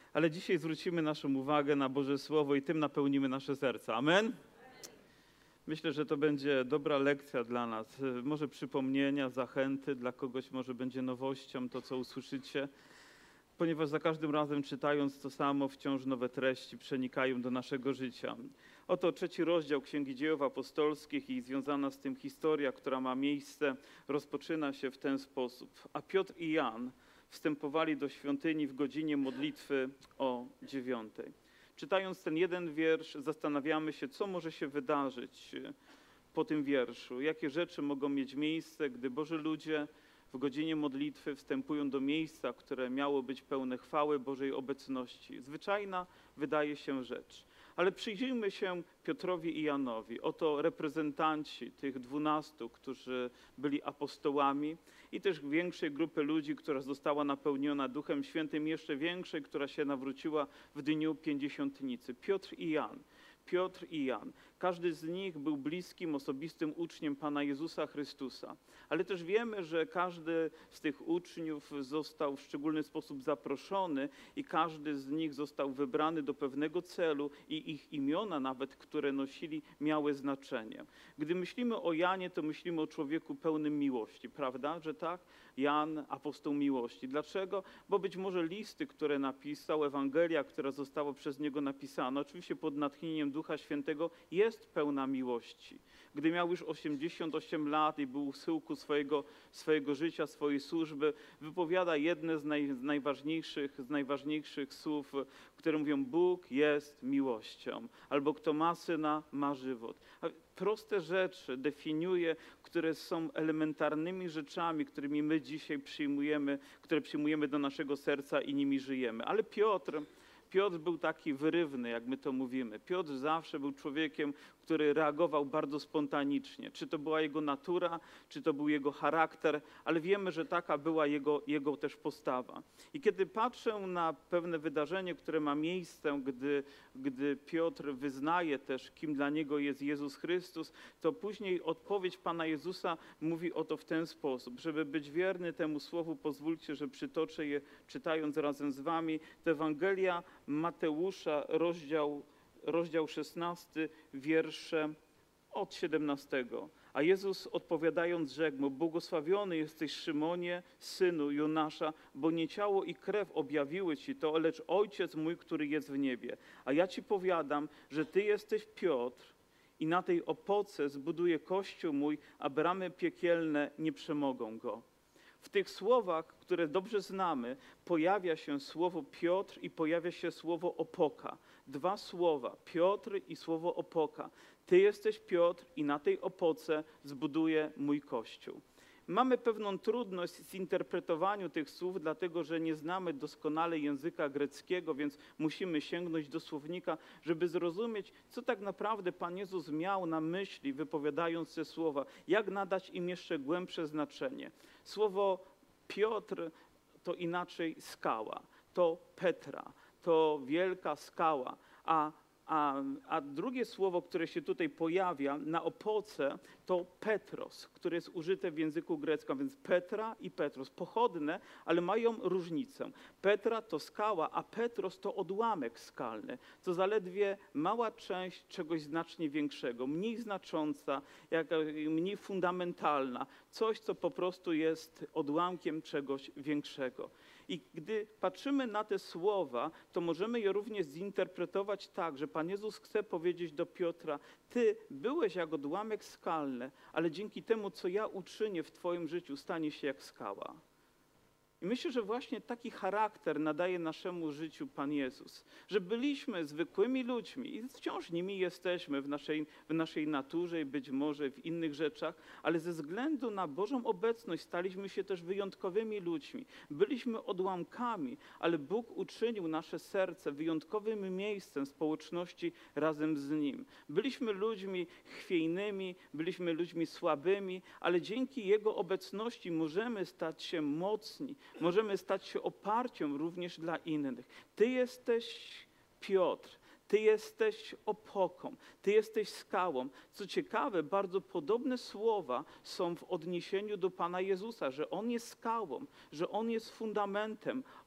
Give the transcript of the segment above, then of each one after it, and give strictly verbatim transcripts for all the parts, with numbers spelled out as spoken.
Ale dzisiaj zwrócimy naszą uwagę na Boże Słowo i tym napełnimy nasze serca. Amen? Myślę, że to będzie dobra lekcja dla nas. Może przypomnienia, zachęty, dla kogoś może będzie nowością to, co usłyszycie. Ponieważ za każdym razem czytając to samo, wciąż nowe treści przenikają do naszego życia. Oto trzeci rozdział Księgi Dziejów Apostolskich i związana z tym historia, która ma miejsce, rozpoczyna się w ten sposób. A Piotr i Jan wstępowali do świątyni w godzinie modlitwy o dziewiątej. Czytając ten jeden wiersz, zastanawiamy się, co może się wydarzyć po tym wierszu. Jakie rzeczy mogą mieć miejsce, gdy Boży ludzie w godzinie modlitwy wstępują do miejsca, które miało być pełne chwały Bożej obecności. Zwyczajna wydaje się rzecz. Ale przyjrzyjmy się Piotrowi i Janowi. Oto reprezentanci tych dwunastu, którzy byli apostołami i też większej grupy ludzi, która została napełniona Duchem Świętym, jeszcze większej, która się nawróciła w dniu Pięćdziesiątnicy. Piotr i Jan. Piotr i Jan. Każdy z nich był bliskim, osobistym uczniem Pana Jezusa Chrystusa. Ale też wiemy, że każdy z tych uczniów został w szczególny sposób zaproszony i każdy z nich został wybrany do pewnego celu i ich imiona nawet, które nosili, miały znaczenie. Gdy myślimy o Janie, to myślimy o człowieku pełnym miłości, prawda, że tak? Jan, apostoł miłości. Dlaczego? Bo być może listy, które napisał, Ewangelia, która została przez niego napisana, oczywiście pod natchnieniem Ducha Świętego, jest pełna miłości. Gdy miał już osiemdziesiąt osiem lat i był u schyłku swojego, swojego życia, swojej służby, wypowiada jedne z, naj, z, najważniejszych, z najważniejszych słów, które mówią: Bóg jest miłością, albo kto ma Syna, ma żywot. Proste rzeczy definiuje, które są elementarnymi rzeczami, którymi my dzisiaj przyjmujemy, które przyjmujemy do naszego serca i nimi żyjemy. Ale Piotr, Piotr był taki wyrywny, jak my to mówimy. Piotr zawsze był człowiekiem, który reagował bardzo spontanicznie. Czy to była jego natura, czy to był jego charakter, ale wiemy, że taka była jego, jego też postawa. I kiedy patrzę na pewne wydarzenie, które ma miejsce, gdy, gdy Piotr wyznaje też, kim dla niego jest Jezus Chrystus, to później odpowiedź Pana Jezusa mówi o to w ten sposób. Żeby być wierny temu słowu, pozwólcie, że przytoczę je, czytając razem z wami. To Ewangelia Mateusza, rozdział rozdział szesnasty, wiersze od siedemnastego. A Jezus odpowiadając rzekł mu: błogosławiony jesteś, Szymonie, synu Jonasza, bo nie ciało i krew objawiły ci to, lecz Ojciec mój, który jest w niebie. A ja ci powiadam, że ty jesteś Piotr i na tej opoce zbuduję Kościół mój, a bramy piekielne nie przemogą go. W tych słowach, które dobrze znamy, pojawia się słowo Piotr i pojawia się słowo opoka. Dwa słowa, Piotr i słowo opoka. Ty jesteś Piotr i na tej opoce zbuduję mój Kościół. Mamy pewną trudność z interpretowaniem tych słów, dlatego że nie znamy doskonale języka greckiego, więc musimy sięgnąć do słownika, żeby zrozumieć, co tak naprawdę Pan Jezus miał na myśli, wypowiadając te słowa, jak nadać im jeszcze głębsze znaczenie. Słowo Piotr to inaczej skała, to Petra, to wielka skała, a A, a drugie słowo, które się tutaj pojawia na opoce, to Petros, które jest użyte w języku greckim, więc Petra i Petros, pochodne, ale mają różnicę. Petra to skała, a Petros to odłamek skalny. To zaledwie mała część czegoś znacznie większego, mniej znacząca, jak, mniej fundamentalna. Coś, co po prostu jest odłamkiem czegoś większego. I gdy patrzymy na te słowa, to możemy je również zinterpretować tak, że Pan Jezus chce powiedzieć do Piotra: ty byłeś jak odłamek skalny, ale dzięki temu, co ja uczynię w twoim życiu, stanie się jak skała. I myślę, że właśnie taki charakter nadaje naszemu życiu Pan Jezus. Że byliśmy zwykłymi ludźmi i wciąż nimi jesteśmy w naszej, w naszej naturze i być może w innych rzeczach, ale ze względu na Bożą obecność staliśmy się też wyjątkowymi ludźmi. Byliśmy odłamkami, ale Bóg uczynił nasze serce wyjątkowym miejscem społeczności razem z Nim. Byliśmy ludźmi chwiejnymi, byliśmy ludźmi słabymi, ale dzięki Jego obecności możemy stać się mocni. Możemy stać się oparciem również dla innych. Ty jesteś Piotr, Ty jesteś opoką, Ty jesteś skałą. Co ciekawe, bardzo podobne słowa są w odniesieniu do Pana Jezusa, że On jest skałą, że On jest fundamentem.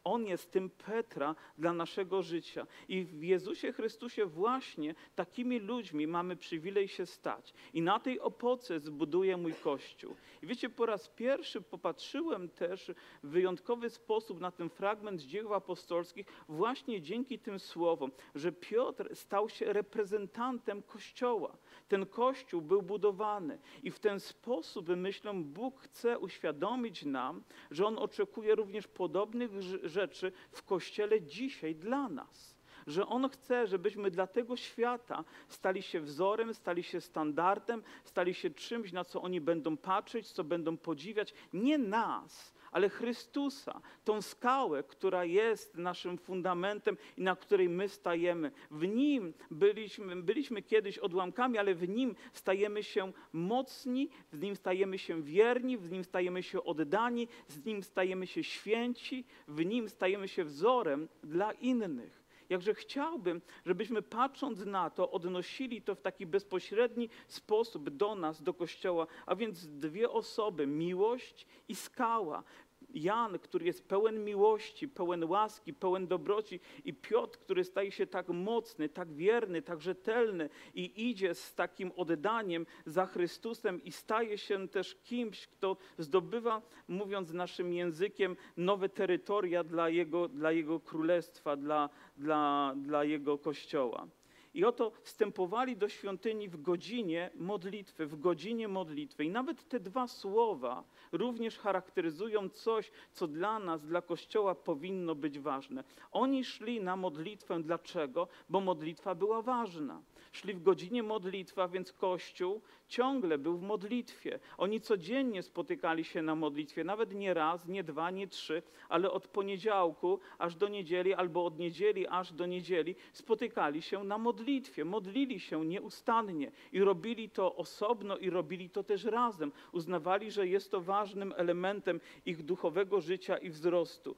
On jest tym Petra dla naszego życia. I w Jezusie Chrystusie właśnie takimi ludźmi mamy przywilej się stać. I na tej opoce zbuduję mój Kościół. I wiecie, po raz pierwszy popatrzyłem też w wyjątkowy sposób na ten fragment dzieł apostolskich właśnie dzięki tym słowom, że Piotr stał się reprezentantem Kościoła. Ten Kościół był budowany i w ten sposób, myślę, Bóg chce uświadomić nam, że On oczekuje również podobnych rzeczy w Kościele dzisiaj dla nas. Że On chce, żebyśmy dla tego świata stali się wzorem, stali się standardem, stali się czymś, na co oni będą patrzeć, co będą podziwiać. Nie nas, ale Chrystusa, tą skałę, która jest naszym fundamentem i na której my stajemy. W Nim byliśmy, byliśmy kiedyś odłamkami, ale w Nim stajemy się mocni, w Nim stajemy się wierni, w Nim stajemy się oddani, z Nim stajemy się święci, w Nim stajemy się wzorem dla innych. Jakże chciałbym, żebyśmy patrząc na to, odnosili to w taki bezpośredni sposób do nas, do Kościoła, a więc dwie osoby, miłość i skała. Jan, który jest pełen miłości, pełen łaski, pełen dobroci i Piotr, który staje się tak mocny, tak wierny, tak rzetelny i idzie z takim oddaniem za Chrystusem i staje się też kimś, kto zdobywa, mówiąc naszym językiem, nowe terytoria dla Jego, dla jego królestwa, dla, dla, dla Jego Kościoła. I oto wstępowali do świątyni w godzinie modlitwy, w godzinie modlitwy. I nawet te dwa słowa również charakteryzują coś, co dla nas, dla Kościoła powinno być ważne. Oni szli na modlitwę. Dlaczego? Bo modlitwa była ważna. Szli w godzinie modlitwy, a więc Kościół ciągle był w modlitwie. Oni codziennie spotykali się na modlitwie, nawet nie raz, nie dwa, nie trzy, ale od poniedziałku aż do niedzieli, albo od niedzieli aż do niedzieli spotykali się na modlitwie. Modlili się nieustannie i robili to osobno i robili to też razem. Uznawali, że jest to ważnym elementem ich duchowego życia i wzrostu.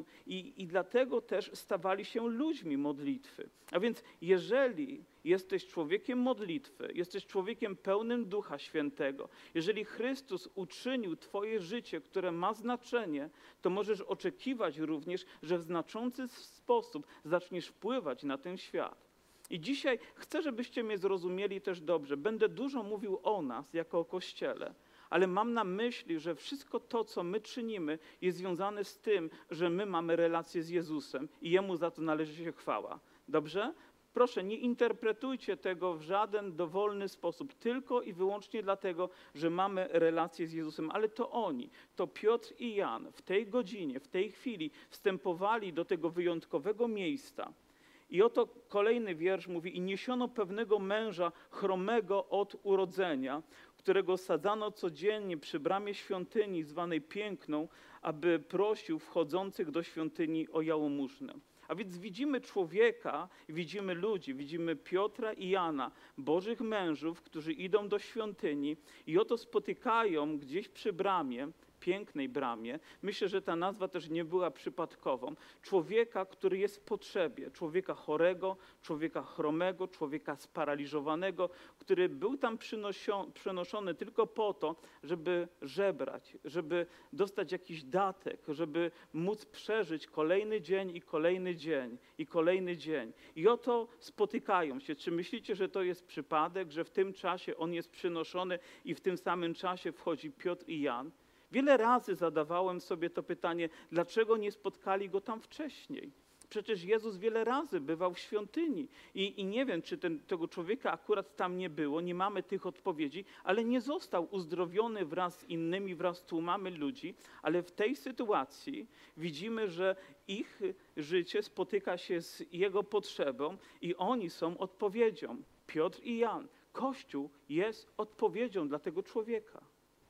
I, i dlatego też stawali się ludźmi modlitwy. A więc jeżeli jesteś człowiekiem modlitwy, jesteś człowiekiem pełnym Ducha Świętego, jeżeli Chrystus uczynił twoje życie, które ma znaczenie, to możesz oczekiwać również, że w znaczący sposób zaczniesz wpływać na ten świat. I dzisiaj chcę, żebyście mnie zrozumieli też dobrze. Będę dużo mówił o nas jako o Kościele, ale mam na myśli, że wszystko to, co my czynimy, jest związane z tym, że my mamy relację z Jezusem i Jemu za to należy się chwała. Dobrze? Proszę, nie interpretujcie tego w żaden dowolny sposób, tylko i wyłącznie dlatego, że mamy relację z Jezusem. Ale to oni, to Piotr i Jan w tej godzinie, w tej chwili wstępowali do tego wyjątkowego miejsca. I oto kolejny wiersz mówi: i niesiono pewnego męża chromego od urodzenia, którego sadzano codziennie przy bramie świątyni zwanej Piękną, aby prosił wchodzących do świątyni o jałmużnę. A więc widzimy człowieka, widzimy ludzi, widzimy Piotra i Jana, Bożych mężów, którzy idą do świątyni i oto spotykają gdzieś przy bramie, pięknej bramie. Myślę, że ta nazwa też nie była przypadkową. Człowieka, który jest w potrzebie. Człowieka chorego, człowieka chromego, człowieka sparaliżowanego, który był tam przenoszony tylko po to, żeby żebrać, żeby dostać jakiś datek, żeby móc przeżyć kolejny dzień i kolejny dzień i kolejny dzień. I oto spotykają się. Czy myślicie, że to jest przypadek, że w tym czasie on jest przynoszony i w tym samym czasie wchodzi Piotr i Jan? Wiele razy zadawałem sobie to pytanie, dlaczego nie spotkali go tam wcześniej? Przecież Jezus wiele razy bywał w świątyni i, i nie wiem, czy ten, tego człowieka akurat tam nie było, nie mamy tych odpowiedzi, ale nie został uzdrowiony wraz z innymi, wraz z tłumami ludzi, ale w tej sytuacji widzimy, że ich życie spotyka się z jego potrzebą i oni są odpowiedzią. Piotr i Jan. Kościół jest odpowiedzią dla tego człowieka.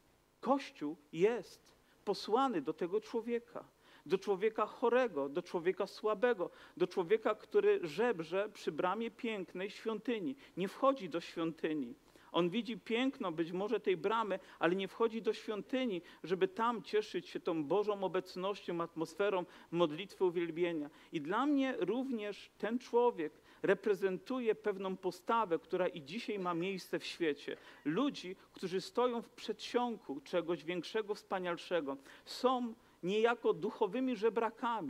Kościół jest posłany do tego człowieka, do człowieka chorego, do człowieka słabego, do człowieka, który żebrze przy bramie pięknej świątyni. Nie wchodzi do świątyni. On widzi piękno być może tej bramy, ale nie wchodzi do świątyni, żeby tam cieszyć się tą Bożą obecnością, atmosferą modlitwy, uwielbienia. I dla mnie również ten człowiek reprezentuje pewną postawę, która i dzisiaj ma miejsce w świecie. Ludzi, którzy stoją w przedsionku czegoś większego, wspanialszego. Są niejako duchowymi żebrakami.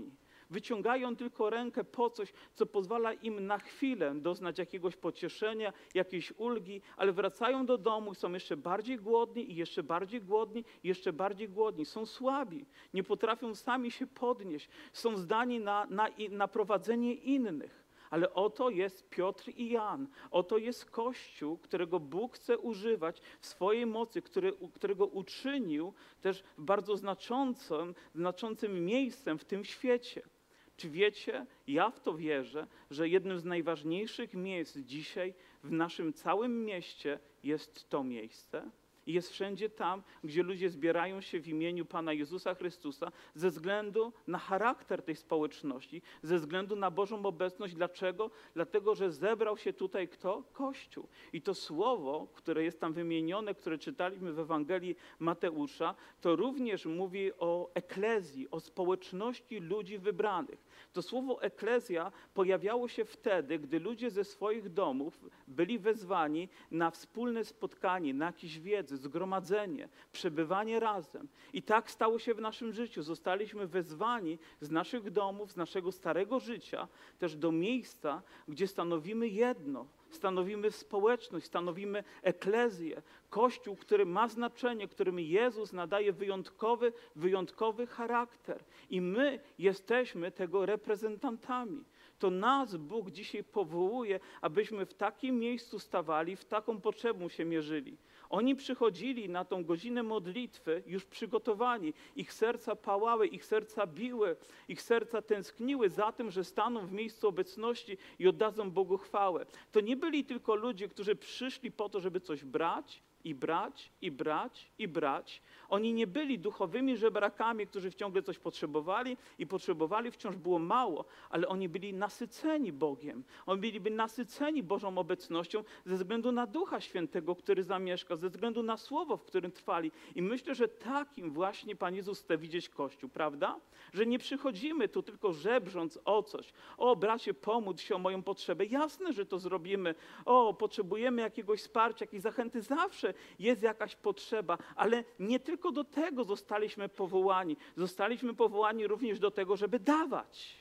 Wyciągają tylko rękę po coś, co pozwala im na chwilę doznać jakiegoś pocieszenia, jakiejś ulgi, ale wracają do domu i są jeszcze bardziej głodni i jeszcze bardziej głodni i jeszcze bardziej głodni. Są słabi, nie potrafią sami się podnieść, są zdani na, na, na prowadzenie innych. Ale oto jest Piotr i Jan, oto jest Kościół, którego Bóg chce używać w swojej mocy, który, którego uczynił też bardzo znaczącym, znaczącym miejscem w tym świecie. Czy wiecie, ja w to wierzę, że jednym z najważniejszych miejsc dzisiaj w naszym całym mieście jest to miejsce? I jest wszędzie tam, gdzie ludzie zbierają się w imieniu Pana Jezusa Chrystusa ze względu na charakter tej społeczności, ze względu na Bożą obecność. Dlaczego? Dlatego, że zebrał się tutaj kto? Kościół. I to słowo, które jest tam wymienione, które czytaliśmy w Ewangelii Mateusza, to również mówi o eklezji, o społeczności ludzi wybranych. To słowo eklezja pojawiało się wtedy, gdy ludzie ze swoich domów byli wezwani na wspólne spotkanie, na jakieś wiedzy, zgromadzenie, przebywanie razem. I tak stało się w naszym życiu. Zostaliśmy wezwani z naszych domów, z naszego starego życia, też do miejsca, gdzie stanowimy jedno. Stanowimy społeczność, stanowimy eklezję, Kościół, który ma znaczenie, którym Jezus nadaje wyjątkowy, wyjątkowy charakter. I my jesteśmy tego reprezentantami. To nas Bóg dzisiaj powołuje, abyśmy w takim miejscu stawali, w taką potrzebą się mierzyli. Oni przychodzili na tą godzinę modlitwy już przygotowani. Ich serca pałały, ich serca biły, ich serca tęskniły za tym, że staną w miejscu obecności i oddadzą Bogu chwałę. To nie byli tylko ludzie, którzy przyszli po to, żeby coś brać, i brać, i brać, i brać. Oni nie byli duchowymi żebrakami, którzy ciągle coś potrzebowali i potrzebowali, wciąż było mało, ale oni byli nasyceni Bogiem. Oni byli nasyceni Bożą obecnością ze względu na Ducha Świętego, który zamieszka, ze względu na Słowo, w którym trwali. I myślę, że takim właśnie Pan Jezus chce widzieć Kościół, prawda? Że nie przychodzimy tu tylko żebrząc o coś. O, bracie, pomódl się o moją potrzebę. Jasne, że to zrobimy. O, potrzebujemy jakiegoś wsparcia, jakiejś zachęty. Zawsze jest jakaś potrzeba, ale nie tylko do tego zostaliśmy powołani. Zostaliśmy powołani również do tego, żeby dawać.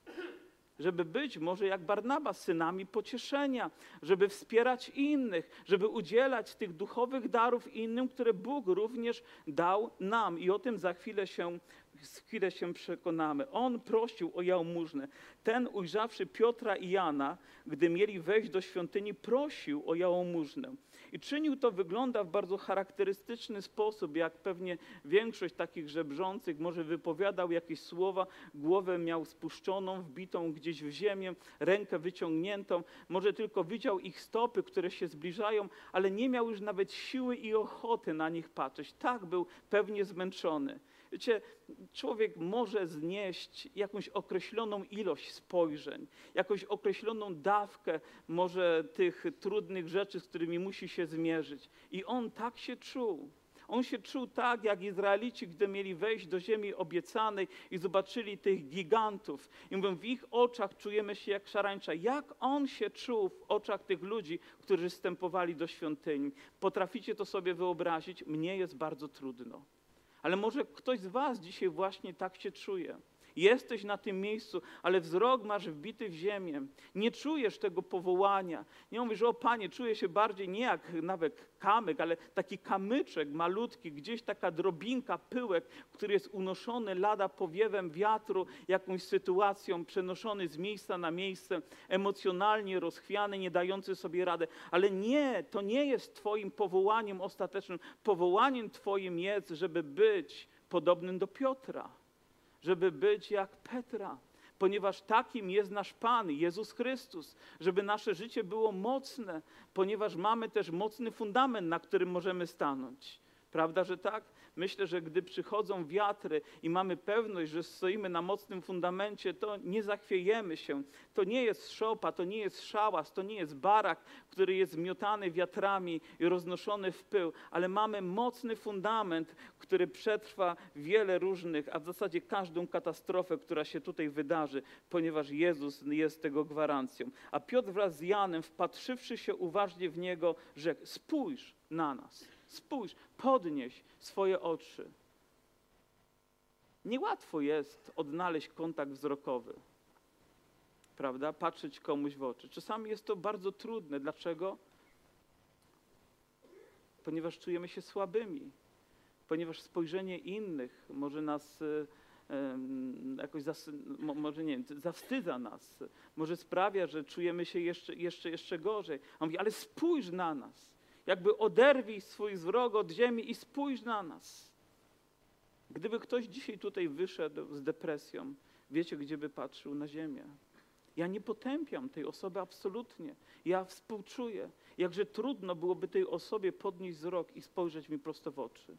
Żeby być może jak Barnaba synami pocieszenia, żeby wspierać innych, żeby udzielać tych duchowych darów innym, które Bóg również dał nam. I o tym za chwilę się, chwilę się przekonamy. On prosił o jałmużnę. Ten, ujrzawszy Piotra i Jana, gdy mieli wejść do świątyni, prosił o jałmużnę. I czynił to, wygląda w bardzo charakterystyczny sposób, jak pewnie większość takich żebrzących, może wypowiadał jakieś słowa, głowę miał spuszczoną, wbitą gdzieś w ziemię, rękę wyciągniętą, może tylko widział ich stopy, które się zbliżają, ale nie miał już nawet siły i ochoty na nich patrzeć. Tak był pewnie zmęczony. Wiecie, człowiek może znieść jakąś określoną ilość spojrzeń, jakąś określoną dawkę może tych trudnych rzeczy, z którymi musi się zmierzyć. I on tak się czuł. On się czuł tak, jak Izraelici, gdy mieli wejść do ziemi obiecanej i zobaczyli tych gigantów. I mówią, w ich oczach czujemy się jak szarańcza. Jak on się czuł w oczach tych ludzi, którzy wstępowali do świątyni? Potraficie to sobie wyobrazić? Mnie jest bardzo trudno. Ale może ktoś z was dzisiaj właśnie tak się czuje. Jesteś na tym miejscu, ale wzrok masz wbity w ziemię. Nie czujesz tego powołania. Nie mówisz, o Panie, czuję się bardziej nie jak nawet kamyk, ale taki kamyczek malutki, gdzieś taka drobinka, pyłek, który jest unoszony lada powiewem wiatru, jakąś sytuacją, przenoszony z miejsca na miejsce, emocjonalnie rozchwiany, nie dający sobie radę. Ale nie, to nie jest twoim powołaniem ostatecznym. Powołaniem twoim jest, żeby być podobnym do Piotra. Żeby być jak Petra, ponieważ takim jest nasz Pan, Jezus Chrystus, żeby nasze życie było mocne, ponieważ mamy też mocny fundament, na którym możemy stanąć. Prawda, że tak? Myślę, że gdy przychodzą wiatry i mamy pewność, że stoimy na mocnym fundamencie, to nie zachwiejemy się. To nie jest szopa, to nie jest szałas, to nie jest barak, który jest zmiotany wiatrami i roznoszony w pył, ale mamy mocny fundament, który przetrwa wiele różnych, a w zasadzie każdą katastrofę, która się tutaj wydarzy, ponieważ Jezus jest tego gwarancją. A Piotr wraz z Janem, wpatrzywszy się uważnie w Niego, rzekł, spójrz na nas. Spójrz, podnieś swoje oczy. Niełatwo jest odnaleźć kontakt wzrokowy, prawda? Patrzeć komuś w oczy. Czasami jest to bardzo trudne. Dlaczego? Ponieważ czujemy się słabymi. Ponieważ spojrzenie innych może nas e, e, jakoś, zas, może nie wiem, zawstydza nas. Może sprawia, że czujemy się jeszcze, jeszcze, jeszcze gorzej. On mówi, ale spójrz na nas. Jakby oderwij swój wzrok od ziemi i spójrz na nas. Gdyby ktoś dzisiaj tutaj wyszedł z depresją, wiecie, gdzie by patrzył? Na ziemię. Ja nie potępiam tej osoby absolutnie. Ja współczuję. Jakże trudno byłoby tej osobie podnieść wzrok i spojrzeć mi prosto w oczy.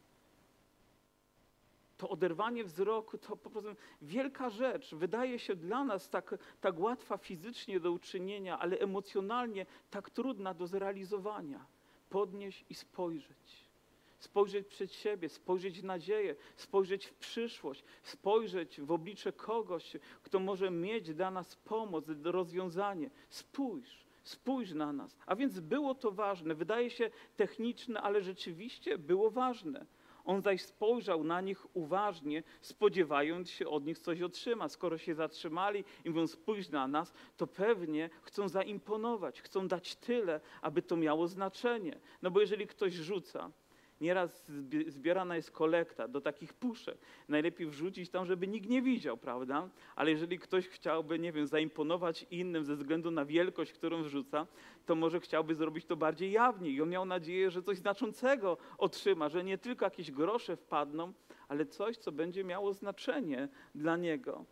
To oderwanie wzroku to po prostu wielka rzecz. Wydaje się dla nas tak, tak łatwa fizycznie do uczynienia, ale emocjonalnie tak trudna do zrealizowania. Podnieść i spojrzeć. Spojrzeć przed siebie, spojrzeć w nadzieję, spojrzeć w przyszłość, spojrzeć w oblicze kogoś, kto może mieć dla nas pomoc, rozwiązanie. Spójrz, spójrz na nas. A więc było to ważne. Wydaje się techniczne, ale rzeczywiście było ważne. On zaś spojrzał na nich uważnie, spodziewając się od nich coś otrzyma. Skoro się zatrzymali i mówią spójrz na nas, to pewnie chcą zaimponować, chcą dać tyle, aby to miało znaczenie. No bo jeżeli ktoś rzuca, nieraz zbierana jest kolekta do takich puszek. Najlepiej wrzucić tam, żeby nikt nie widział, prawda? Ale jeżeli ktoś chciałby, nie wiem, zaimponować innym ze względu na wielkość, którą wrzuca, to może chciałby zrobić to bardziej jawnie. I on miał nadzieję, że coś znaczącego otrzyma, że nie tylko jakieś grosze wpadną, ale coś, co będzie miało znaczenie dla niego.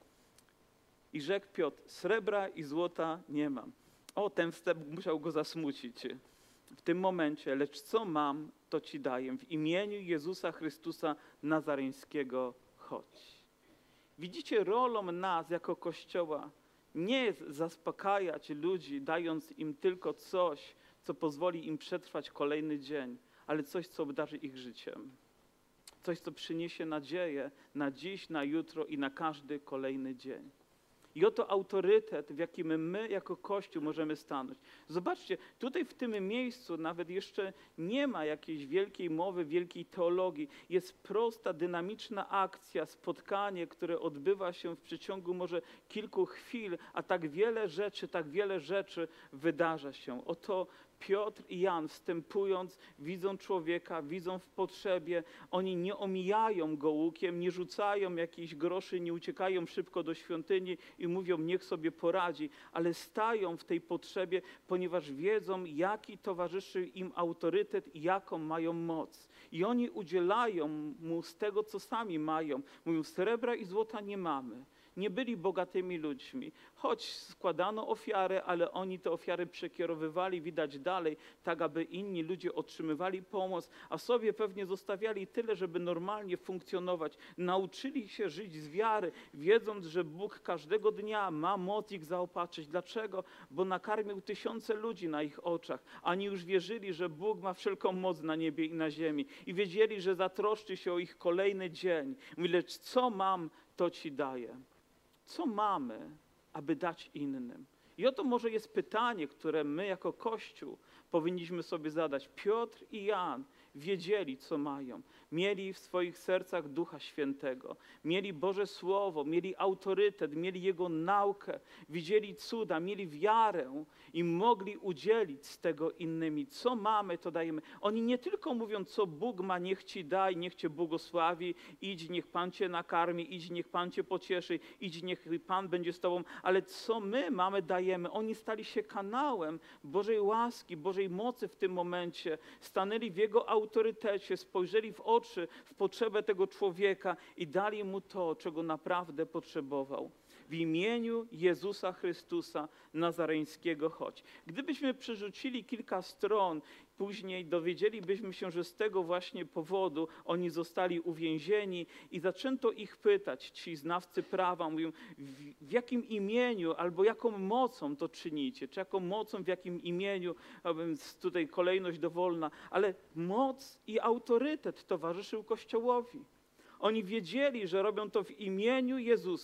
I rzekł Piotr, srebra i złota nie mam. O, ten wstęp musiał go zasmucić w tym momencie, lecz co mam, to ci daję. W imieniu Jezusa Chrystusa Nazareńskiego chodź. Widzicie, rolą nas jako Kościoła nie jest zaspokajać ludzi, dając im tylko coś, co pozwoli im przetrwać kolejny dzień, ale coś, co obdarzy ich życiem. Coś, co przyniesie nadzieję na dziś, na jutro i na każdy kolejny dzień. I oto autorytet, w jakim my jako Kościół możemy stanąć. Zobaczcie, tutaj w tym miejscu nawet jeszcze nie ma jakiejś wielkiej mowy, wielkiej teologii. Jest prosta, dynamiczna akcja, spotkanie, które odbywa się w przeciągu może kilku chwil, a tak wiele rzeczy, tak wiele rzeczy wydarza się. Oto Piotr i Jan wstępując, widzą człowieka, widzą w potrzebie, oni nie omijają go łukiem, nie rzucają jakichś groszy, nie uciekają szybko do świątyni i mówią, niech sobie poradzi, ale stają w tej potrzebie, ponieważ wiedzą, jaki towarzyszy im autorytet i jaką mają moc. I oni udzielają mu z tego, co sami mają. Mówią, srebra i złota nie mamy. Nie byli bogatymi ludźmi, choć składano ofiarę, ale oni te ofiary przekierowywali, widać dalej, tak aby inni ludzie otrzymywali pomoc, a sobie pewnie zostawiali tyle, żeby normalnie funkcjonować. Nauczyli się żyć z wiary, wiedząc, że Bóg każdego dnia ma moc ich zaopatrzyć. Dlaczego? Bo nakarmił tysiące ludzi na ich oczach. Oni już wierzyli, że Bóg ma wszelką moc na niebie i na ziemi i wiedzieli, że zatroszczy się o ich kolejny dzień. Mówi, lecz co mam, to ci daję. Co mamy, aby dać innym? I oto może jest pytanie, które my jako Kościół powinniśmy sobie zadać. Piotr i Jan wiedzieli, co mają. Mieli w swoich sercach Ducha Świętego. Mieli Boże Słowo, mieli autorytet, mieli Jego naukę. Widzieli cuda, mieli wiarę i mogli udzielić z tego innymi. Co mamy, to dajemy. Oni nie tylko mówią, co Bóg ma, niech ci daj, niech cię błogosławi, idź, niech Pan cię nakarmi, idź, niech Pan cię pocieszy, idź, niech Pan będzie z tobą, ale co my mamy, dajemy. Oni stali się kanałem Bożej łaski, Bożej mocy w tym momencie. Stanęli w Jego autorytecie, spojrzeli w oczy, w potrzebę tego człowieka i dali mu to, czego naprawdę potrzebował. W imieniu Jezusa Chrystusa Nazareńskiego chodź. Gdybyśmy przerzucili kilka stron, później dowiedzielibyśmy się, że z tego właśnie powodu oni zostali uwięzieni i zaczęto ich pytać, ci znawcy prawa, mówią, w, w jakim imieniu albo jaką mocą to czynicie, czy jaką mocą, w jakim imieniu, tutaj kolejność dowolna, ale moc i autorytet towarzyszył Kościołowi. Oni wiedzieli, że robią to w imieniu Jezusa.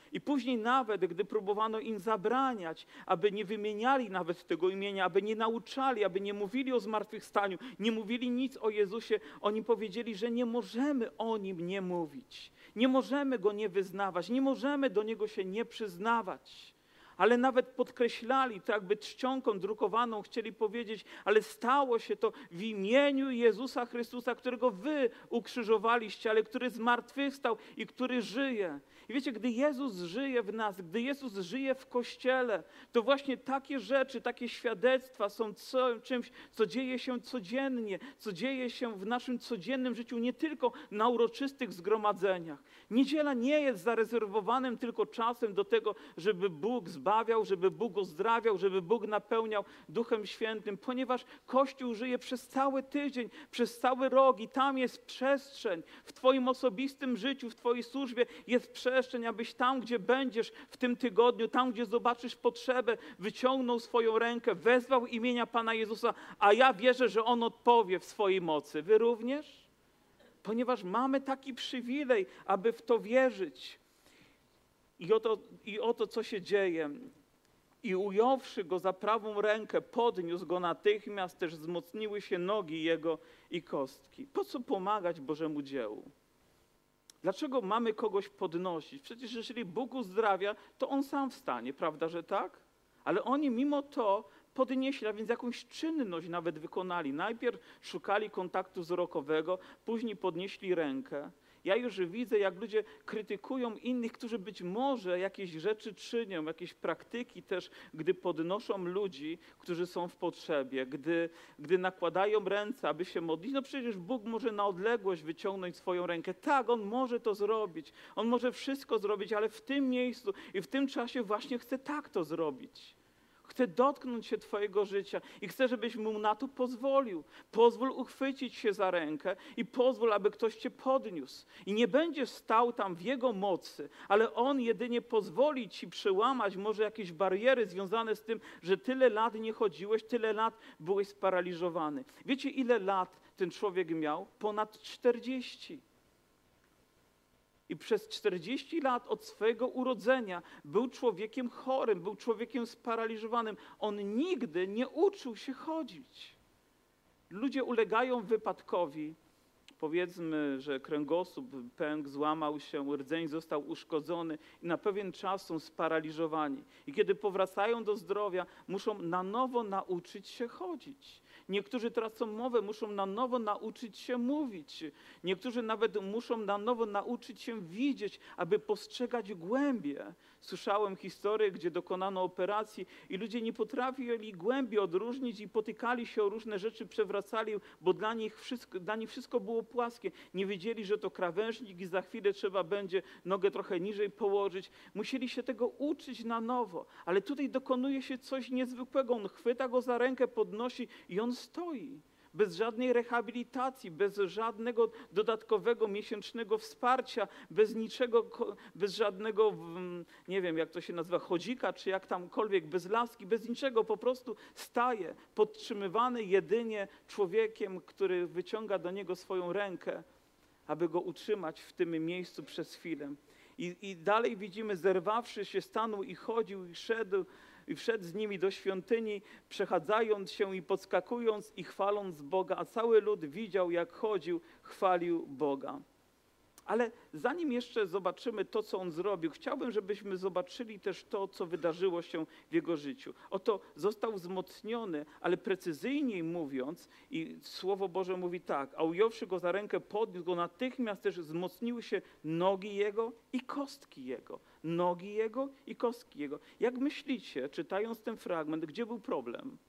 I później nawet, gdy próbowano im zabraniać, aby nie wymieniali nawet tego imienia, aby nie nauczali, aby nie mówili o zmartwychwstaniu, nie mówili nic o Jezusie, oni powiedzieli, że nie możemy o Nim nie mówić. Nie możemy Go nie wyznawać, nie możemy do Niego się nie przyznawać. Ale nawet podkreślali, to jakby czcionką drukowaną chcieli powiedzieć, ale stało się to w imieniu Jezusa Chrystusa, którego wy ukrzyżowaliście, ale który zmartwychwstał i który żyje. I wiecie, gdy Jezus żyje w nas, gdy Jezus żyje w Kościele, to właśnie takie rzeczy, takie świadectwa są co, czymś, co dzieje się codziennie, co dzieje się w naszym codziennym życiu, nie tylko na uroczystych zgromadzeniach. Niedziela nie jest zarezerwowanym tylko czasem do tego, żeby Bóg zbawiał, żeby Bóg uzdrawiał, żeby Bóg napełniał Duchem Świętym, ponieważ Kościół żyje przez cały tydzień, przez cały rok i tam jest przestrzeń. W Twoim osobistym życiu, w Twojej służbie jest przestrzeń, abyś tam, gdzie będziesz w tym tygodniu, tam, gdzie zobaczysz potrzebę, wyciągnął swoją rękę, wezwał imienia Pana Jezusa, a ja wierzę, że On odpowie w swojej mocy. Wy również? Ponieważ mamy taki przywilej, aby w to wierzyć. I oto, I oto co się dzieje. I ująwszy go za prawą rękę, podniósł go natychmiast, też wzmocniły się nogi jego i kostki. Po co pomagać Bożemu dziełu? Dlaczego mamy kogoś podnosić? Przecież jeżeli Bóg uzdrawia, to On sam wstanie, prawda, że tak? Ale oni mimo to podnieśli, a więc jakąś czynność nawet wykonali. Najpierw szukali kontaktu wzrokowego, później podnieśli rękę. Ja już widzę, jak ludzie krytykują innych, którzy być może jakieś rzeczy czynią, jakieś praktyki też, gdy podnoszą ludzi, którzy są w potrzebie, gdy, gdy nakładają ręce, aby się modlić. No przecież Bóg może na odległość wyciągnąć swoją rękę. Tak, On może to zrobić. On może wszystko zrobić, ale w tym miejscu i w tym czasie właśnie chce tak to zrobić. Chce dotknąć się Twojego życia i chce, żebyś Mu na to pozwolił. Pozwól uchwycić się za rękę i pozwól, aby ktoś Cię podniósł. I nie będziesz stał tam w Jego mocy, ale On jedynie pozwoli Ci przełamać może jakieś bariery związane z tym, że tyle lat nie chodziłeś, tyle lat byłeś sparaliżowany. Wiecie, ile lat ten człowiek miał? Ponad czterdzieści. I przez czterdzieści lat od swojego urodzenia był człowiekiem chorym, był człowiekiem sparaliżowanym. On nigdy nie uczył się chodzić. Ludzie ulegają wypadkowi. Powiedzmy, że kręgosłup pękł, złamał się, rdzeń został uszkodzony i na pewien czas są sparaliżowani. I kiedy powracają do zdrowia, muszą na nowo nauczyć się chodzić. Niektórzy tracą mowę, muszą na nowo nauczyć się mówić. Niektórzy nawet muszą na nowo nauczyć się widzieć, aby postrzegać głębie. Słyszałem historię, gdzie dokonano operacji i ludzie nie potrafili głębi odróżnić i potykali się o różne rzeczy, przewracali, bo dla nich wszystko, dla nich wszystko było płaskie. Nie wiedzieli, że to krawężnik i za chwilę trzeba będzie nogę trochę niżej położyć. Musieli się tego uczyć na nowo. Ale tutaj dokonuje się coś niezwykłego. On chwyta go za rękę, podnosi i on stoi. Bez żadnej rehabilitacji, bez żadnego dodatkowego miesięcznego wsparcia, bez niczego, bez żadnego, nie wiem jak to się nazywa, chodzika, czy jak tamkolwiek, bez laski, bez niczego, po prostu staje, podtrzymywany jedynie człowiekiem, który wyciąga do niego swoją rękę, aby go utrzymać w tym miejscu przez chwilę. I, i dalej widzimy, zerwawszy się, stanął i chodził i szedł, i wszedł z nimi do świątyni, przechadzając się i podskakując i chwaląc Boga, a cały lud widział, jak chodził, chwalił Boga. Ale zanim jeszcze zobaczymy to, co on zrobił, chciałbym, żebyśmy zobaczyli też to, co wydarzyło się w jego życiu. Oto został wzmocniony, ale precyzyjniej mówiąc, i Słowo Boże mówi tak, a ująwszy go za rękę, podniósł go, natychmiast też wzmocniły się nogi jego i kostki jego. Nogi jego i kostki jego. Jak myślicie, czytając ten fragment, gdzie był problem?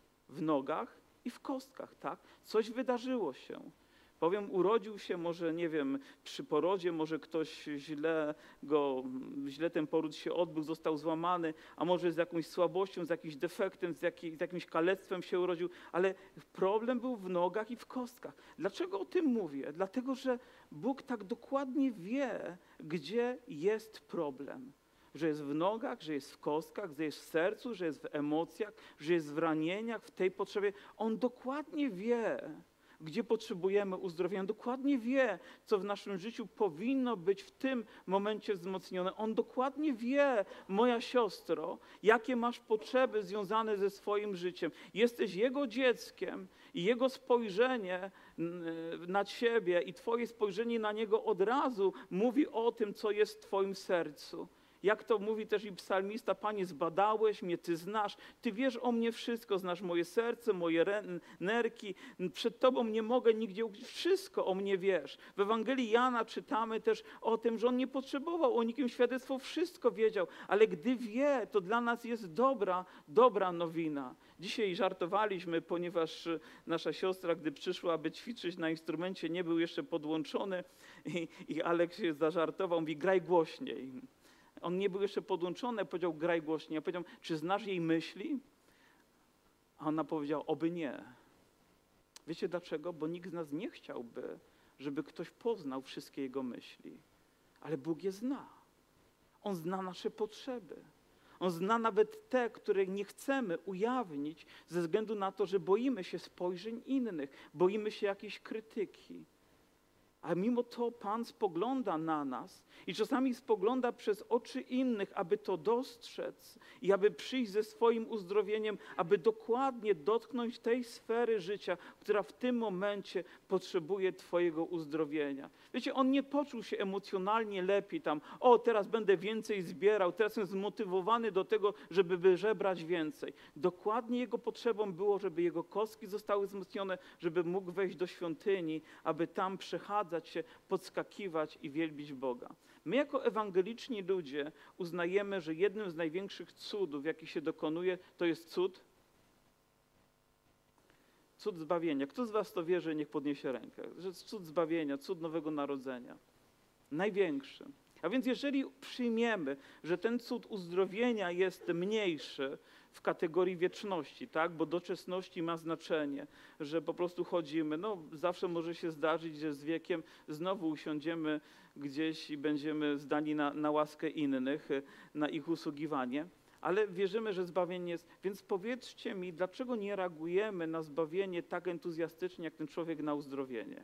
W nogach i w kostkach, tak? Coś wydarzyło się. Powiem, urodził się, może nie wiem, przy porodzie, może ktoś źle go, źle ten poród się odbył, został złamany, a może z jakąś słabością, z jakimś defektem, z, jakiej, z jakimś kalectwem się urodził, ale problem był w nogach i w kostkach. Dlaczego o tym mówię? Dlatego, że Bóg tak dokładnie wie, gdzie jest problem. Że jest w nogach, że jest w kostkach, że jest w sercu, że jest w emocjach, że jest w ranieniach, w tej potrzebie. On dokładnie wie. gdzie potrzebujemy uzdrowienia. Dokładnie wie, co w naszym życiu powinno być w tym momencie wzmocnione. On dokładnie wie, moja siostro, jakie masz potrzeby związane ze swoim życiem. Jesteś Jego dzieckiem i Jego spojrzenie na Ciebie i Twoje spojrzenie na Niego od razu mówi o tym, co jest w Twoim sercu. Jak to mówi też i psalmista, Panie, zbadałeś mnie, Ty znasz, Ty wiesz o mnie wszystko, znasz moje serce, moje nerki, przed Tobą nie mogę nigdzie ukryć, wszystko o mnie wiesz. W Ewangelii Jana czytamy też o tym, że on nie potrzebował o nikim świadectwa, wszystko wiedział, ale gdy wie, to dla nas jest dobra, dobra nowina. Dzisiaj żartowaliśmy, ponieważ nasza siostra, gdy przyszła, aby ćwiczyć na instrumencie, nie był jeszcze podłączony i, i Aleks się zażartował, mówi, graj głośniej. On nie był jeszcze podłączony, powiedział, graj głośniej. Ja powiedział, czy znasz jej myśli? A ona powiedziała, oby nie. Wiecie dlaczego? Bo nikt z nas nie chciałby, żeby ktoś poznał wszystkie jego myśli. Ale Bóg je zna. On zna nasze potrzeby. On zna nawet te, które nie chcemy ujawnić ze względu na to, że boimy się spojrzeń innych, boimy się jakiejś krytyki. A mimo to Pan spogląda na nas i czasami spogląda przez oczy innych, aby to dostrzec i aby przyjść ze swoim uzdrowieniem, aby dokładnie dotknąć tej sfery życia, która w tym momencie potrzebuje Twojego uzdrowienia. Wiecie, on nie poczuł się emocjonalnie lepiej tam, o teraz będę więcej zbierał, teraz jestem zmotywowany do tego, żeby wyżebrać więcej. Dokładnie jego potrzebą było, żeby jego kostki zostały wzmocnione, żeby mógł wejść do świątyni, aby tam przechadzać się, podskakiwać i wielbić Boga. My jako ewangeliczni ludzie uznajemy, że jednym z największych cudów, jaki się dokonuje, to jest cud, cud zbawienia. Kto z was to wierzy, niech podniesie rękę. Że cud zbawienia, cud nowego narodzenia. Największy. A więc jeżeli przyjmiemy, że ten cud uzdrowienia jest mniejszy w kategorii wieczności, tak, bo doczesności ma znaczenie, że po prostu chodzimy, no zawsze może się zdarzyć, że z wiekiem znowu usiądziemy gdzieś i będziemy zdani na, na łaskę innych, na ich usługiwanie, ale wierzymy, że zbawienie jest. Więc powiedzcie mi, dlaczego nie reagujemy na zbawienie tak entuzjastycznie, jak ten człowiek na uzdrowienie?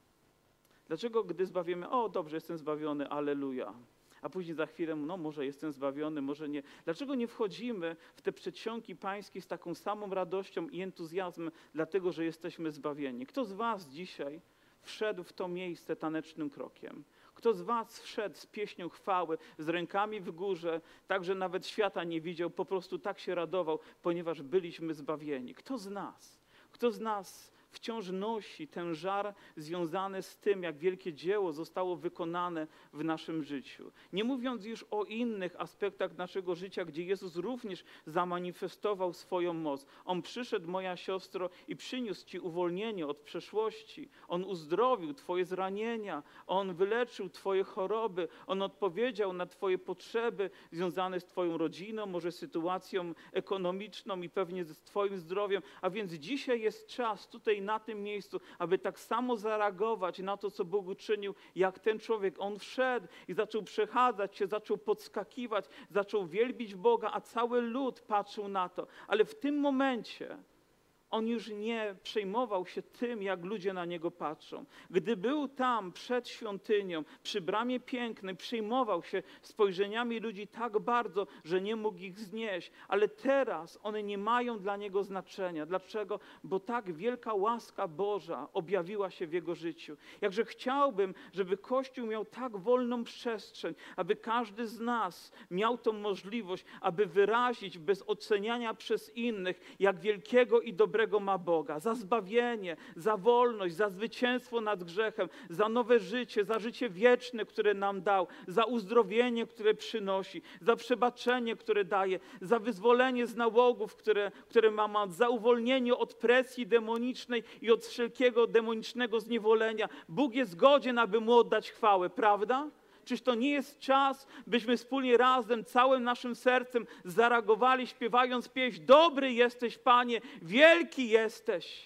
Dlaczego, gdy zbawimy, o dobrze, jestem zbawiony, alleluja, a później za chwilę, no może jestem zbawiony, może nie. Dlaczego nie wchodzimy w te przedsionki pańskie z taką samą radością i entuzjazmem, dlatego, że jesteśmy zbawieni? Kto z was dzisiaj wszedł w to miejsce tanecznym krokiem? Kto z was wszedł z pieśnią chwały, z rękami w górze, tak, że nawet świata nie widział, po prostu tak się radował, ponieważ byliśmy zbawieni? Kto z nas? Kto z nas wciąż nosi ten żar związany z tym, jak wielkie dzieło zostało wykonane w naszym życiu? Nie mówiąc już o innych aspektach naszego życia, gdzie Jezus również zamanifestował swoją moc. On przyszedł, moja siostro, i przyniósł ci uwolnienie od przeszłości. On uzdrowił twoje zranienia. On wyleczył twoje choroby. On odpowiedział na twoje potrzeby związane z twoją rodziną, może sytuacją ekonomiczną i pewnie z twoim zdrowiem. A więc dzisiaj jest czas tutaj na tym miejscu, aby tak samo zareagować na to, co Bóg uczynił, jak ten człowiek. On wszedł i zaczął przechadzać się, zaczął podskakiwać, zaczął wielbić Boga, a cały lud patrzył na to. Ale w tym momencie on już nie przejmował się tym, jak ludzie na niego patrzą. Gdy był tam przed świątynią, przy bramie pięknej, przejmował się spojrzeniami ludzi tak bardzo, że nie mógł ich znieść. Ale teraz one nie mają dla niego znaczenia. Dlaczego? Bo tak wielka łaska Boża objawiła się w jego życiu. Jakże chciałbym, żeby Kościół miał tak wolną przestrzeń, aby każdy z nas miał tą możliwość, aby wyrazić bez oceniania przez innych, jak wielkiego i dobrego ma Boga, za zbawienie, za wolność, za zwycięstwo nad grzechem, za nowe życie, za życie wieczne, które nam dał, za uzdrowienie, które przynosi, za przebaczenie, które daje, za wyzwolenie z nałogów, które, które ma, za uwolnienie od presji demonicznej i od wszelkiego demonicznego zniewolenia. Bóg jest godzien, aby Mu oddać chwałę, prawda? Czyż to nie jest czas, byśmy wspólnie razem, całym naszym sercem zareagowali, śpiewając pieśń: dobry jesteś, Panie, wielki jesteś.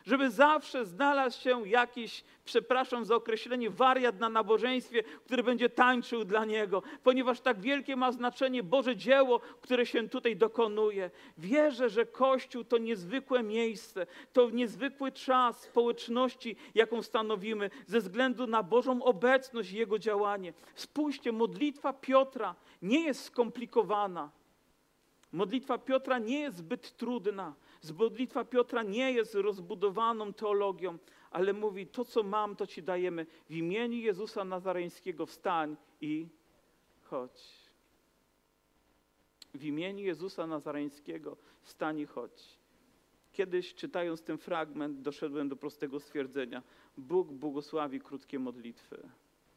Żeby zawsze znalazł się jakiś, przepraszam za określenie, wariat na nabożeństwie, który będzie tańczył dla Niego, ponieważ tak wielkie ma znaczenie Boże dzieło, które się tutaj dokonuje. Wierzę, że Kościół to niezwykłe miejsce, to niezwykły czas społeczności, jaką stanowimy, ze względu na Bożą obecność i Jego działanie. Spójrzcie, modlitwa Piotra nie jest skomplikowana. Modlitwa Piotra nie jest zbyt trudna. Modlitwa Piotra nie jest rozbudowaną teologią, ale mówi, to co mam, to Ci dajemy. W imieniu Jezusa Nazareńskiego wstań i chodź. W imieniu Jezusa Nazareńskiego wstań i chodź. Kiedyś, czytając ten fragment, doszedłem do prostego stwierdzenia. Bóg błogosławi krótkie modlitwy.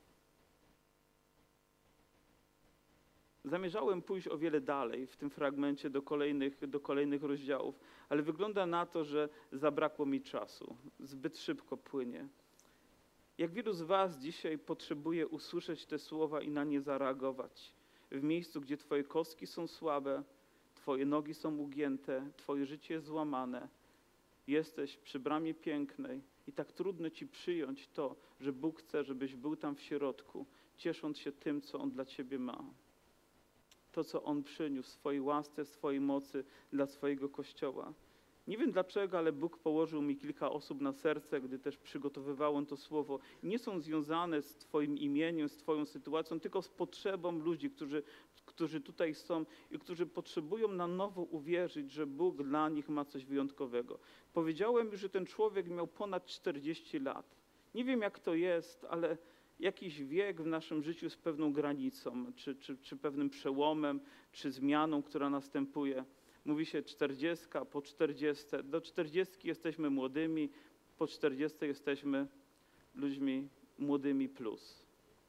Zamierzałem pójść o wiele dalej w tym fragmencie do kolejnych, do kolejnych rozdziałów, ale wygląda na to, że zabrakło mi czasu. Zbyt szybko płynie. Jak wielu z was dzisiaj potrzebuje usłyszeć te słowa i na nie zareagować? W miejscu, gdzie twoje kostki są słabe, twoje nogi są ugięte, twoje życie jest złamane. Jesteś przy bramie pięknej i tak trudno ci przyjąć to, że Bóg chce, żebyś był tam w środku, ciesząc się tym, co On dla ciebie ma. To, co On przyniósł w swojej łasce, w swojej mocy dla swojego Kościoła. Nie wiem dlaczego, ale Bóg położył mi kilka osób na serce, gdy też przygotowywałem to słowo. Nie są związane z Twoim imieniem, z Twoją sytuacją, tylko z potrzebą ludzi, którzy, którzy tutaj są i którzy potrzebują na nowo uwierzyć, że Bóg dla nich ma coś wyjątkowego. Powiedziałem już, że ten człowiek miał ponad czterdzieści lat. Nie wiem, jak to jest, ale jakiś wiek w naszym życiu z pewną granicą, czy, czy, czy pewnym przełomem, czy zmianą, która następuje. Mówi się czterdziestka, po czterdziestce. Do czterdziestki jesteśmy młodymi, po czterdziestce jesteśmy ludźmi młodymi plus.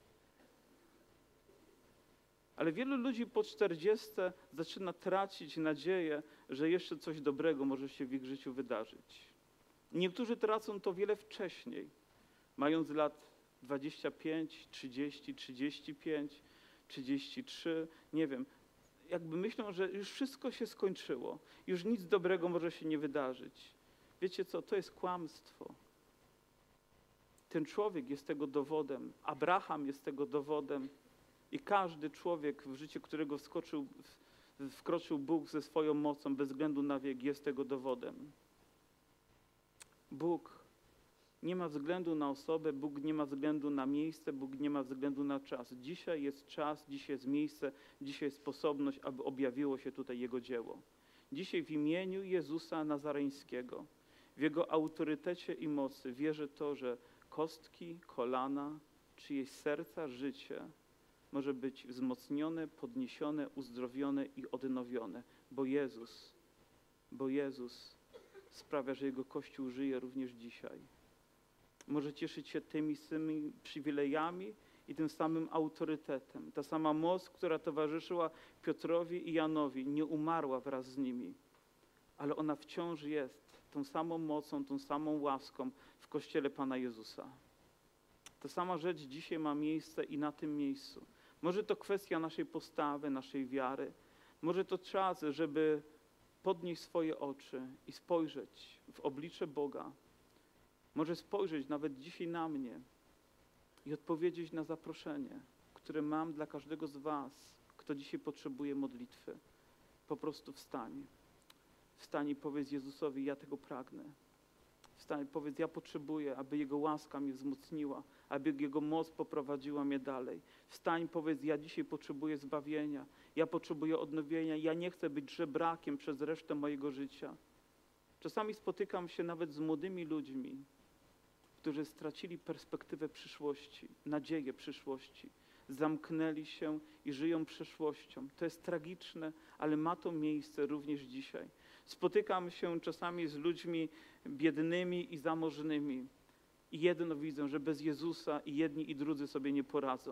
Ale wielu ludzi po czterdziestce zaczyna tracić nadzieję, że jeszcze coś dobrego może się w ich życiu wydarzyć. Niektórzy tracą to wiele wcześniej, mając lat dwadzieścia pięć, trzydzieści, trzydzieści pięć, trzydzieści trzy, nie wiem. Jakby myślą, że już wszystko się skończyło, już nic dobrego może się nie wydarzyć. Wiecie co, to jest kłamstwo. Ten człowiek jest tego dowodem, Abraham jest tego dowodem i każdy człowiek, w życie którego wskoczył, wkroczył Bóg ze swoją mocą, bez względu na wiek, jest tego dowodem. Bóg nie ma względu na osobę, Bóg nie ma względu na miejsce, Bóg nie ma względu na czas. Dzisiaj jest czas, dzisiaj jest miejsce, dzisiaj jest sposobność, aby objawiło się tutaj Jego dzieło. Dzisiaj w imieniu Jezusa Nazareńskiego, w Jego autorytecie i mocy wierzę to, że kostki, kolana, czyjeś serca, życie może być wzmocnione, podniesione, uzdrowione i odnowione, bo Jezus, bo Jezus sprawia, że Jego Kościół żyje również dzisiaj. Może cieszyć się tymi samymi przywilejami i tym samym autorytetem. Ta sama moc, która towarzyszyła Piotrowi i Janowi, nie umarła wraz z nimi, ale ona wciąż jest tą samą mocą, tą samą łaską w Kościele Pana Jezusa. Ta sama rzecz dzisiaj ma miejsce i na tym miejscu. Może to kwestia naszej postawy, naszej wiary. Może to czas, żeby podnieść swoje oczy i spojrzeć w oblicze Boga. Może spojrzeć nawet dzisiaj na mnie i odpowiedzieć na zaproszenie, które mam dla każdego z was, kto dzisiaj potrzebuje modlitwy. Po prostu wstań. Wstań i powiedz Jezusowi, ja tego pragnę. Wstań i powiedz, ja potrzebuję, aby Jego łaska mnie wzmocniła, aby Jego moc poprowadziła mnie dalej. Wstań i powiedz, ja dzisiaj potrzebuję zbawienia, ja potrzebuję odnowienia, ja nie chcę być żebrakiem przez resztę mojego życia. Czasami spotykam się nawet z młodymi ludźmi, którzy stracili perspektywę przyszłości, nadzieję przyszłości. Zamknęli się i żyją przeszłością. To jest tragiczne, ale ma to miejsce również dzisiaj. Spotykam się czasami z ludźmi biednymi i zamożnymi. I jedno widzę, że bez Jezusa i jedni i drudzy sobie nie poradzą.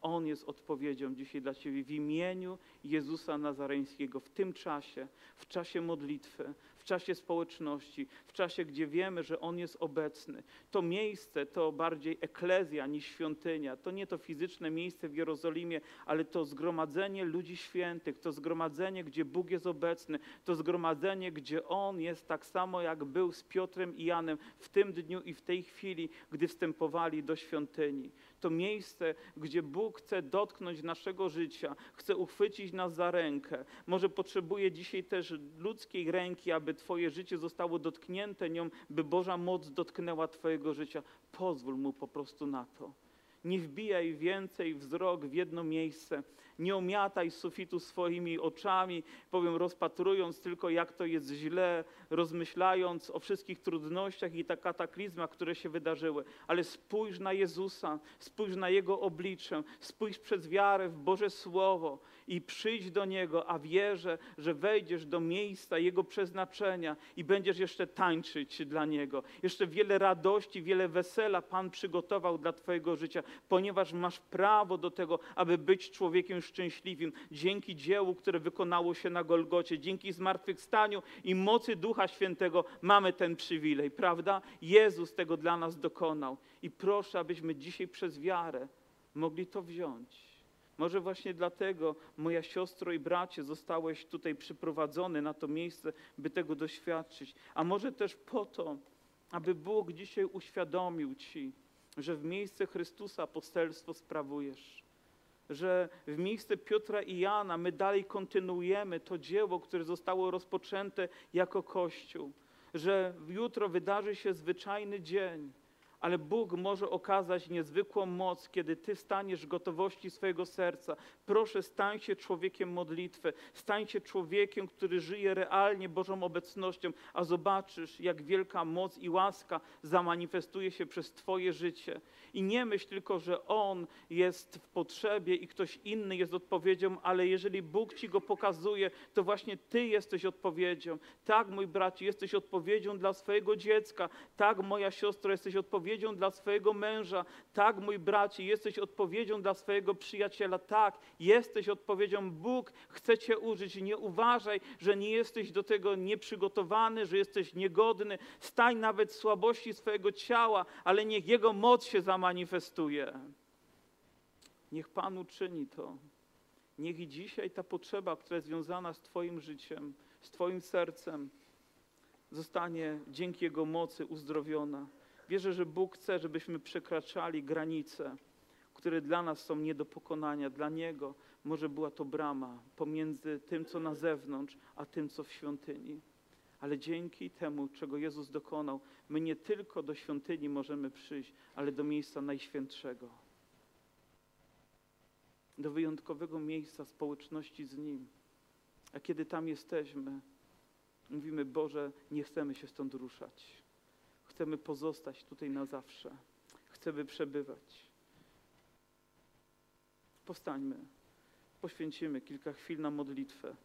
On jest odpowiedzią dzisiaj dla ciebie w imieniu Jezusa Nazareńskiego. W tym czasie, w czasie modlitwy, w czasie społeczności, w czasie, gdzie wiemy, że On jest obecny. To miejsce to bardziej eklezja niż świątynia. To nie to fizyczne miejsce w Jerozolimie, ale to zgromadzenie ludzi świętych, to zgromadzenie, gdzie Bóg jest obecny, to zgromadzenie, gdzie On jest tak samo, jak był z Piotrem i Janem w tym dniu i w tej chwili, gdy wstępowali do świątyni. To miejsce, gdzie Bóg chce dotknąć naszego życia, chce uchwycić nas za rękę. Może potrzebuje dzisiaj też ludzkiej ręki, aby twoje życie zostało dotknięte nią, by Boża moc dotknęła twojego życia. Pozwól Mu po prostu na to. Nie wbijaj więcej wzrok w jedno miejsce. Nie omiataj sufitu swoimi oczami, powiem, rozpatrując tylko, jak to jest źle, rozmyślając o wszystkich trudnościach i tak kataklizmach, które się wydarzyły. Ale spójrz na Jezusa, spójrz na Jego oblicze, spójrz przez wiarę w Boże Słowo i przyjdź do Niego, a wierzę, że wejdziesz do miejsca Jego przeznaczenia i będziesz jeszcze tańczyć dla Niego. Jeszcze wiele radości, wiele wesela Pan przygotował dla twojego życia, ponieważ masz prawo do tego, aby być człowiekiem szczęśliwym. Dzięki dziełu, które wykonało się na Golgocie, dzięki zmartwychwstaniu i mocy Ducha Świętego mamy ten przywilej, prawda? Jezus tego dla nas dokonał. I proszę, abyśmy dzisiaj przez wiarę mogli to wziąć. Może właśnie dlatego, moja siostro i bracie, zostałeś tutaj przyprowadzony na to miejsce, by tego doświadczyć. A może też po to, aby Bóg dzisiaj uświadomił ci, że w miejsce Chrystusa poselstwo sprawujesz. Że w miejsce Piotra i Jana my dalej kontynuujemy to dzieło, które zostało rozpoczęte jako Kościół. Że jutro wydarzy się zwyczajny dzień, ale Bóg może okazać niezwykłą moc, kiedy ty staniesz w gotowości swojego serca. Proszę, stań się człowiekiem modlitwy, stań się człowiekiem, który żyje realnie Bożą obecnością, a zobaczysz, jak wielka moc i łaska zamanifestuje się przez twoje życie. I nie myśl tylko, że On jest w potrzebie i ktoś inny jest odpowiedzią, ale jeżeli Bóg ci go pokazuje, to właśnie ty jesteś odpowiedzią. Tak, mój bracie, jesteś odpowiedzią dla swojego dziecka. Tak, moja siostro, jesteś odpowiedzią dla swojego męża. Tak, mój bracie, jesteś odpowiedzią dla swojego przyjaciela. Tak, jesteś odpowiedzią. Bóg chce cię użyć. Nie uważaj, że nie jesteś do tego nieprzygotowany, że jesteś niegodny. Stań nawet w słabości swojego ciała, ale niech Jego moc się zamanifestuje. Niech Pan uczyni to. Niech i dzisiaj ta potrzeba, która jest związana z twoim życiem, z twoim sercem, zostanie dzięki Jego mocy uzdrowiona. Wierzę, że Bóg chce, żebyśmy przekraczali granice, które dla nas są nie do pokonania. Dla Niego może była to brama pomiędzy tym, co na zewnątrz, a tym, co w świątyni. Ale dzięki temu, czego Jezus dokonał, my nie tylko do świątyni możemy przyjść, ale do miejsca najświętszego. Do wyjątkowego miejsca społeczności z Nim. A kiedy tam jesteśmy, mówimy: Boże, nie chcemy się stąd ruszać. Chcemy pozostać tutaj na zawsze. Chcemy przebywać. Powstańmy. Poświęcimy kilka chwil na modlitwę.